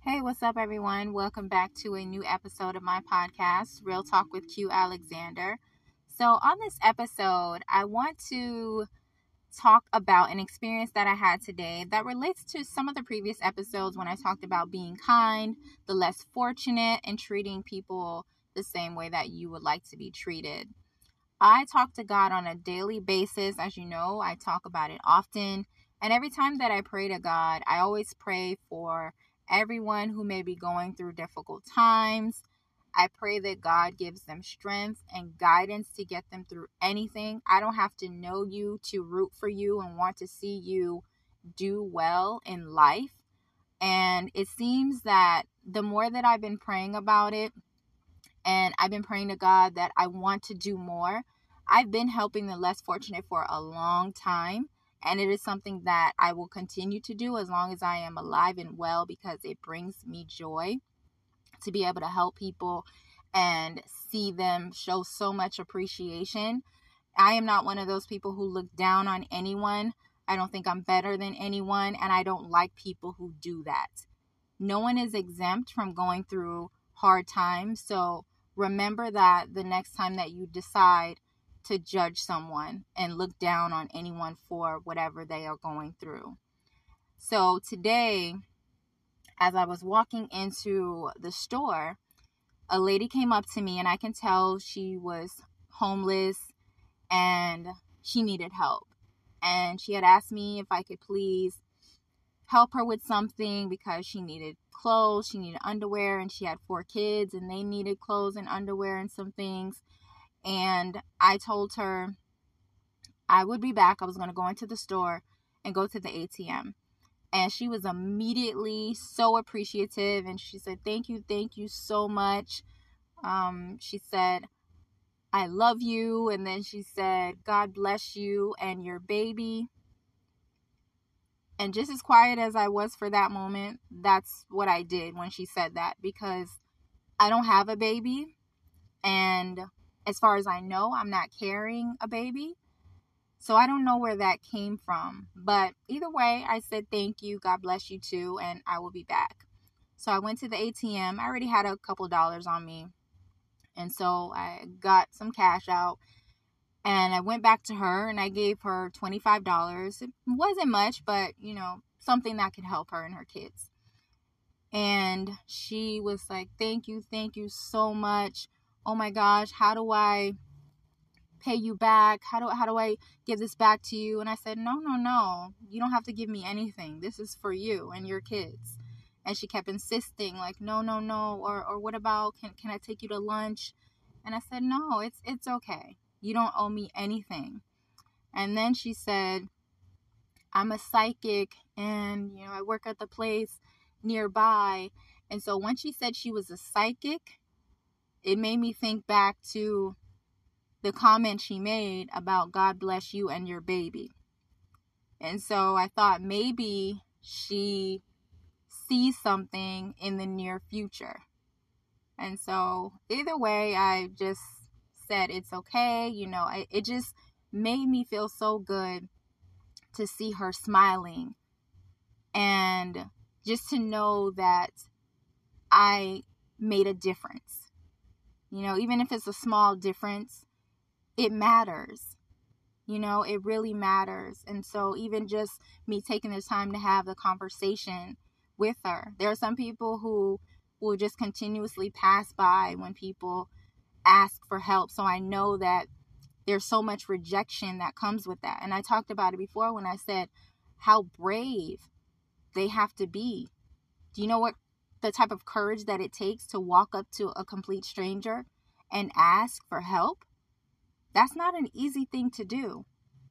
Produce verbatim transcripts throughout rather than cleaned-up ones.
Hey, what's up, everyone? Welcome back to a new episode of my podcast, Real Talk with Q Alexander. So, on this episode, I want to talk about an experience that I had today that relates to some of the previous episodes when I talked about being kind, the less fortunate, and treating people the same way that you would like to be treated. I talk to God on a daily basis. As you know, I talk about it often. And every time that I pray to God, I always pray for everyone who may be going through difficult times. I pray that God gives them strength and guidance to get them through anything. I don't have to know you to root for you and want to see you do well in life. And it seems that the more that I've been praying about it, and I've been praying to God that I want to do more. I've been helping the less fortunate for a long time, and it is something that I will continue to do as long as I am alive and well, because it brings me joy to be able to help people and see them show so much appreciation. I am not one of those people who look down on anyone. I don't think I'm better than anyone, and I don't like people who do that. No one is exempt from going through hard times, so remember that the next time that you decide to judge someone and look down on anyone for whatever they are going through. So today, as I was walking into the store, a lady came up to me, and I can tell she was homeless and she needed help. And she had asked me if I could please help her with something because she needed clothes, she needed underwear, and she had four kids and they needed clothes and underwear and some things. And I told her I would be back. I was going to go into the store and go to the A T M. And she was immediately so appreciative, and she said, thank you, thank you so much. Um, she said, I love you. And then she said, God bless you and your baby. And just as quiet as I was for that moment, that's what I did when she said that, because I don't have a baby. And as far as I know, I'm not carrying a baby. So I don't know where that came from. But either way, I said thank you, God bless you too, and I will be back. So I went to the A T M. I already had a couple dollars on me. And so I got some cash out. And I went back to her and I gave her twenty-five dollars. It wasn't much, but, you know, something that could help her and her kids. And she was like, thank you, thank you so much. Oh my gosh, how do I pay you back? How do, how do I give this back to you? And I said, no, no, no. You don't have to give me anything. This is for you and your kids. And she kept insisting, like, no, no, no. Or, or what about, can, can I take you to lunch? And I said, no, it's, it's okay. You don't owe me anything. And then she said, I'm a psychic and, you know, I work at the place nearby. And so when she said she was a psychic, it made me think back to the comment she made about God bless you and your baby. And so I thought maybe she sees something in the near future. And so either way, I just said it's okay. You know, I, it just made me feel so good to see her smiling, and just to know that I made a difference. You know, even if it's a small difference, it matters. You know, it really matters. And so even just me taking the time to have the conversation with her. There are some people who will just continuously pass by when people ask for help. So I know that there's so much rejection that comes with that. And I talked about it before when I said how brave they have to be. Do you know what the type of courage that it takes to walk up to a complete stranger and ask for help? That's not an easy thing to do.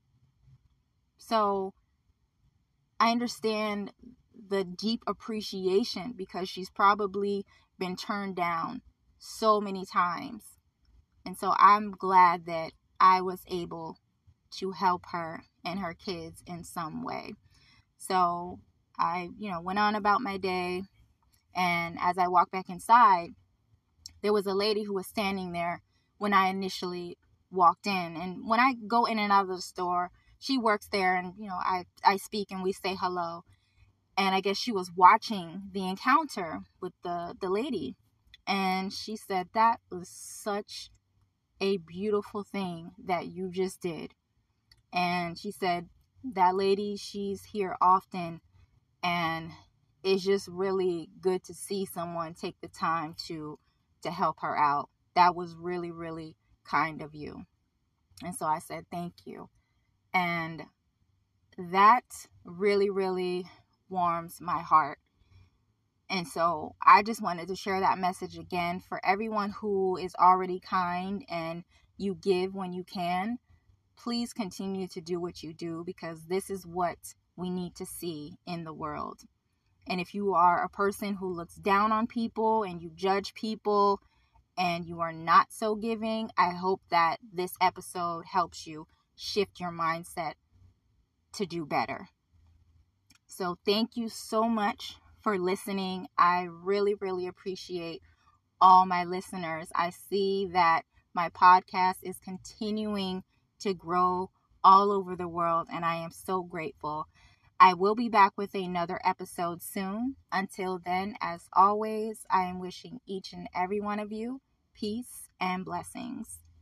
So I understand the deep appreciation, because she's probably been turned down so many times. And so I'm glad that I was able to help her and her kids in some way. So I, you know, went on about my day. And as I walked back inside, there was a lady who was standing there when I initially walked in. And when I go in and out of the store, she works there, and, you know, I, I speak and we say hello. And I guess she was watching the encounter with the, the lady. And she said, that was such a beautiful thing that you just did. And she said, that lady, she's here often. And it's just really good to see someone take the time to to help her out. That was really, really kind of you. And so I said, thank you. And that really, really warms my heart. And so I just wanted to share that message again for everyone who is already kind and you give when you can. Please continue to do what you do, because this is what we need to see in the world. And if you are a person who looks down on people and you judge people and you are not so giving, I hope that this episode helps you shift your mindset to do better. So thank you so much for listening. I really, really appreciate all my listeners. I see that my podcast is continuing to grow all over the world, and I am so grateful. I will be back with another episode soon. Until then, as always, I am wishing each and every one of you peace and blessings.